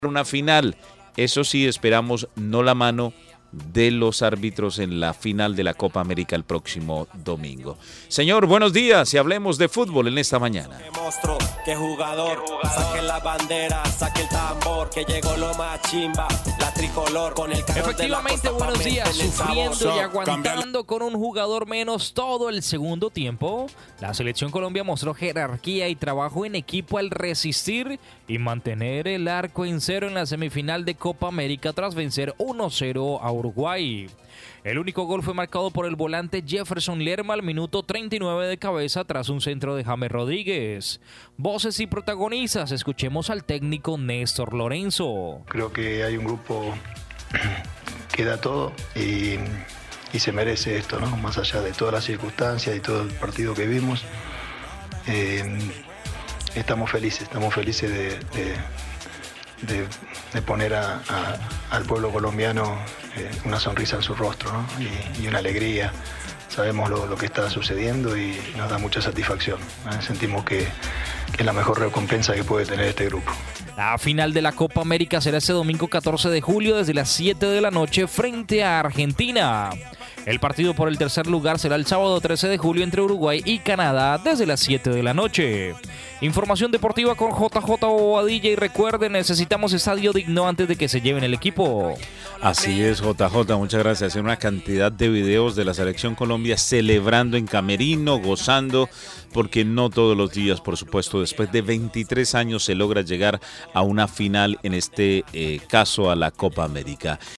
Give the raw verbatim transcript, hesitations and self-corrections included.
una final. Eso sí, esperamos no la mano de los árbitros en la final de la Copa América el próximo domingo. Señor, buenos días y hablemos de fútbol en esta mañana. Qué monstruo, qué jugador, saque la bandera, saque el tambor, que llegó lo más chimba, la tricolor con el calor. Efectivamente, de la buenos días, sufriendo y sabor. aguantando con un jugador menos todo el segundo tiempo. La Selección Colombia mostró jerarquía y trabajo en equipo al resistir y mantener el arco en cero en la semifinal de Copa América tras vencer uno cero a Uruguay. El único gol fue marcado por el volante Jefferson Lerma al minuto treinta y nueve de cabeza tras un centro de James Rodríguez. Voces y protagonistas, escuchemos al técnico Néstor Lorenzo. Creo que hay un grupo que da todo y, y se merece esto, ¿no? Más allá de todas las circunstancias y todo el partido que vimos. Eh, estamos felices, estamos felices de... de De, de poner a, a, al pueblo colombiano eh, una sonrisa en su rostro, ¿no? y, y una alegría. Sabemos lo, lo que está sucediendo y nos da mucha satisfacción, ¿eh? Sentimos que, que es la mejor recompensa que puede tener este grupo. La final de la Copa América será este domingo catorce de julio desde las siete de la noche frente a Argentina. El partido por el tercer lugar será el sábado trece de julio entre Uruguay y Canadá desde las siete de la noche. Información deportiva con J J Bobadilla y recuerden, necesitamos estadio digno antes de que se lleven el equipo. Así es, J J, muchas gracias. Hay una cantidad de videos de la Selección Colombia celebrando en camerino, gozando, porque no todos los días, por supuesto, después de veintitrés años se logra llegar a una final, en este eh, caso a la Copa América.